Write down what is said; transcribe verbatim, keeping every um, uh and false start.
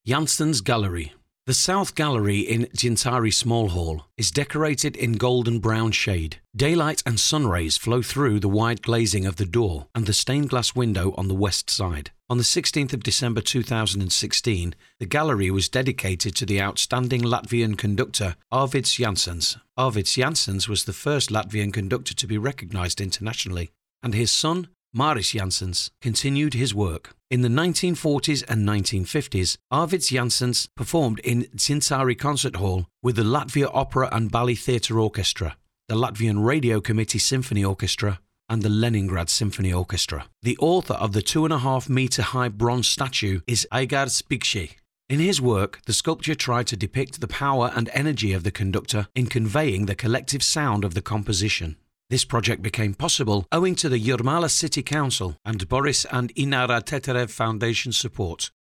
Janssen's Gallery. The South Gallery in Gintari Small Hall is decorated in golden brown shade. Daylight and sun rays flow through the wide glazing of the door and the stained glass window on the west side. On the sixteenth of December two thousand sixteen, the gallery was dedicated to the outstanding Latvian conductor Arvids Janssens. Arvids Janssens was the first Latvian conductor to be recognized internationally, and his son, Māris Janssens, continued his work. In the nineteen forties and nineteen fifties, Arvids Janssens performed in Gintari Concert Hall with the Latvia Opera and Ballet Theatre Orchestra, the Latvian Radio Committee Symphony Orchestra, and the Leningrad Symphony Orchestra. The author of the two and a half metre high bronze statue is Aigars Pikšs. In his work, the sculpture tried to depict the power and energy of the conductor in conveying the collective sound of the composition. This project became possible owing to the Jurmala City Council and Boris and Inara Teterev Foundation support.